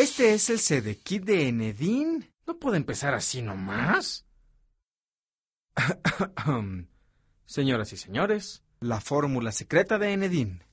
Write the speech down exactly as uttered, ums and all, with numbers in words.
¿Este es el Sedekit de Enedin? ¿No puede empezar así nomás? Señoras y señores, la fórmula secreta de Enedin.